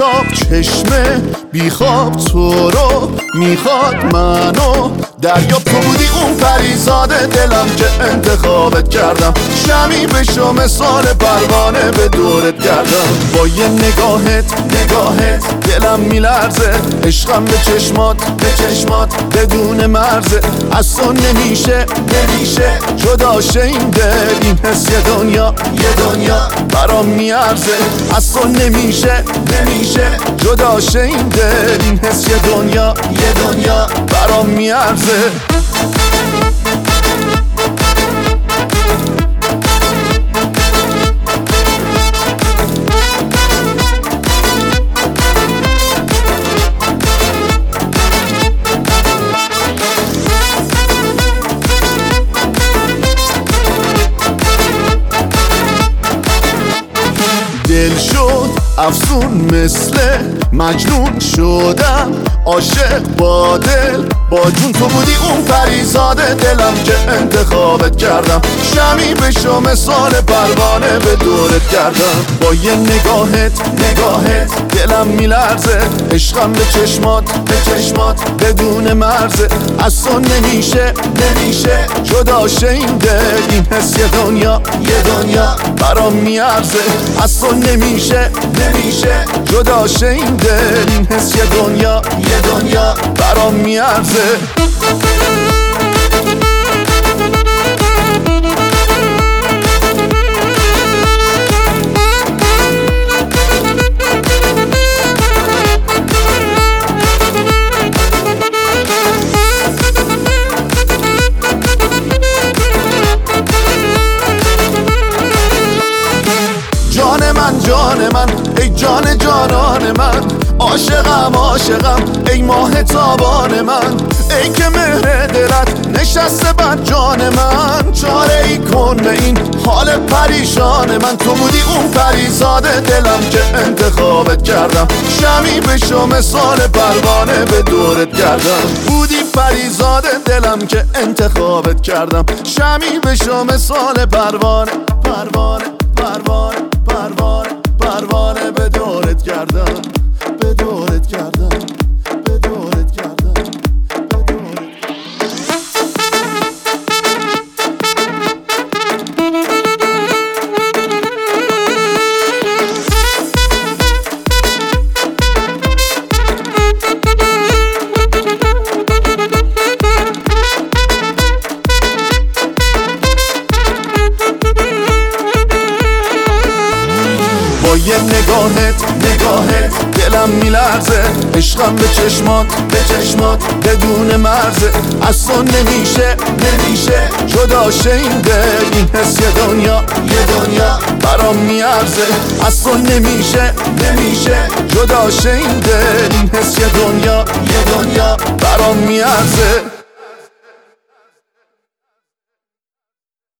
بیتاب چشمه بیخواب تو رو میخواد منو دریا تو بودی اون پریزاد دلم که انتخابت کردم شمی بشو مثال پروانه به دورت کردم با یه نگاهت دلم میلرزه عشقم به چشمات بدون مرزه از تو نمیشه جدا شه این دل این حس یه دنیا برام میارزه از تو نمیشه جدا شه این دل این حس یه دنیا برام میارزه دل شد افسون مثل مجنون شدم عاشق با دل با جون تو بودی اون پریزاد دلم که انتخابت کردم شمی بشو مثال پروانه به دورت کردم با یه نگاهت دلم میلرزه عشقم به چشمات بدون مرزه از تو نمیشه جدا شه این دل این حس یه دنیا برام میارزه از تو نمیشه جدا شه این دل این حس یه دنیا برام میارزه جان من ای جان جانان من عاشقم ای ماه تابان من ای که مهر دلت نشسته بر جان من چاره ای کن به این حال پریشان من تو بودی اون پریزاد دلم که انتخابت کردم شمی بشو مثال پروانه به دورت کردم بودی پریزاد دلم که انتخابت کردم شمی بشو مثال پروانه به دورت کردم با یه نگاهت دلم میلرزه عشقم به چشمات بدون مرزه از تو نمیشه جدا شه این دل این حس یه دنیا برام میارزه از تو نمیشه جدا شه این دل این حس یه دنیا برام میارزه